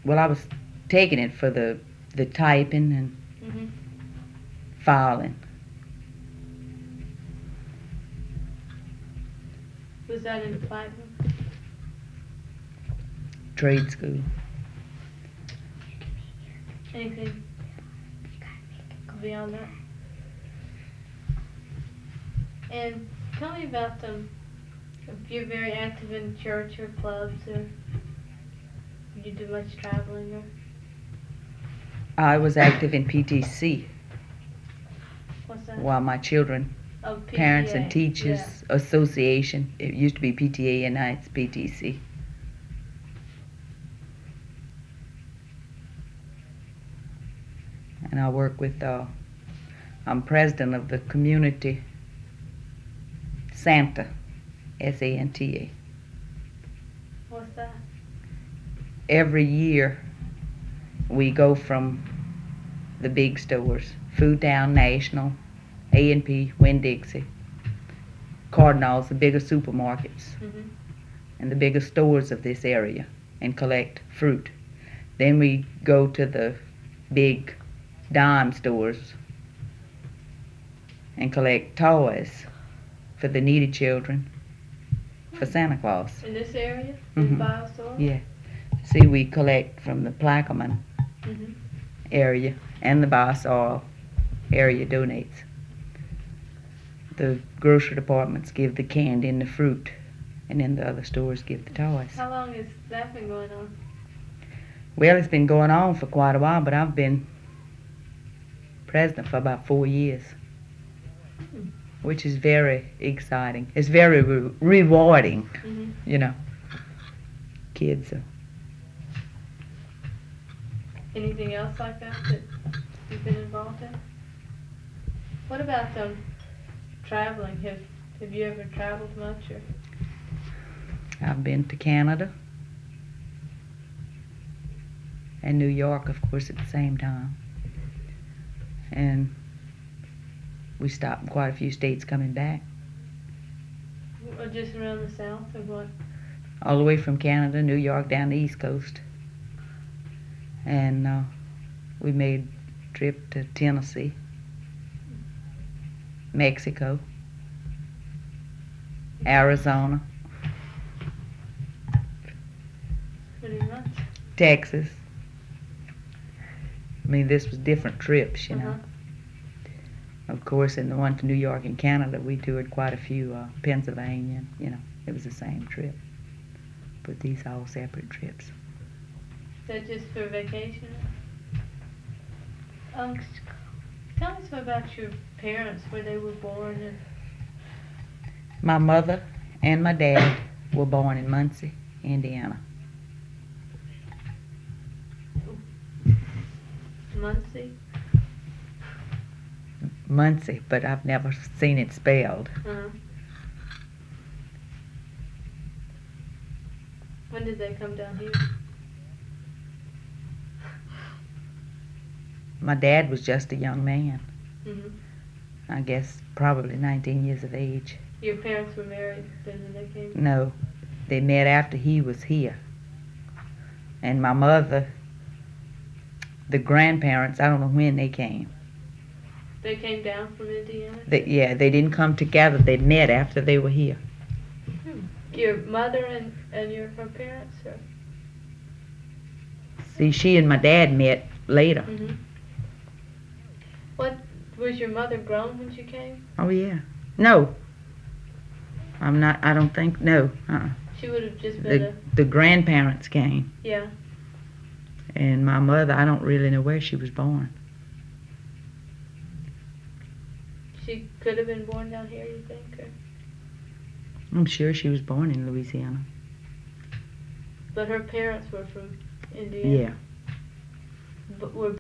Well, I was taking it for the typing and Mhm. filing. Was that in Platinum? Trade school. Anything beyond that? And tell me about if you're very active in church or clubs, or you do much traveling, or I was active in PTC what's that? while my children, Oh, Parents and PTA, Teachers Association. It used to be PTA and now it's PTC. And I work with, I'm president of the community Santa, SANTA. What's that? Every year we go from the big stores, Food Town, National, A&P, Winn-Dixie, Cardinals, the bigger supermarkets, Mhm. and the bigger stores of this area, and collect fruit. Then we go to the big dime stores and collect toys for the needy children for Santa Claus. In this area, Mhm. in Biosol. Yeah. See, we collect from the Plaquemine Mhm. area, and the Biosol area donates. The grocery departments give the candy and the fruit, and then the other stores give the toys. How long has that been going on? Well, it's been going on for quite a while, but I've been president for about 4 years, Hmm. which is very exciting. It's very rewarding, Mhm. you know. Kids are Anything else like that that you've been involved in? What about traveling? Have you ever traveled much, or? I've been to Canada and New York, of course, at the same time. And we stopped in quite a few states coming back. Or just around the South, or what? All the way from Canada, New York, down the East Coast. And we made a trip to Tennessee, Mexico, Arizona, Pretty much. Texas. I mean, this was different trips, you know. Uh-huh. Of course, in the one to New York and Canada, we toured quite a few, Pennsylvania, you know. It was the same trip. But these all separate trips. Is that just for vacation? Tell us about your parents, where they were born, and My mother and my dad were born in Muncie, Indiana. Muncie. Muncie, but I've never seen it spelled. Uh-huh. When did they come down here? My dad was just a young man. Mhm. I guess probably 19 years of age. Your parents were married then when they came? No, they met after he was here. And my mother, the grandparents, I don't know when they came. They came down from Indiana? They didn't come together. They met after they were here. Your mother and her parents? Or? See, she and my dad met later. Mm-hmm. What, was your mother grown when she came? Oh, yeah. No. I don't think, no. She would have just been The grandparents came. Yeah. And my mother, I don't really know where she was born. She could have been born down here, you think? Or? I'm sure she was born in Louisiana. But her parents were from Indiana? Yeah. But were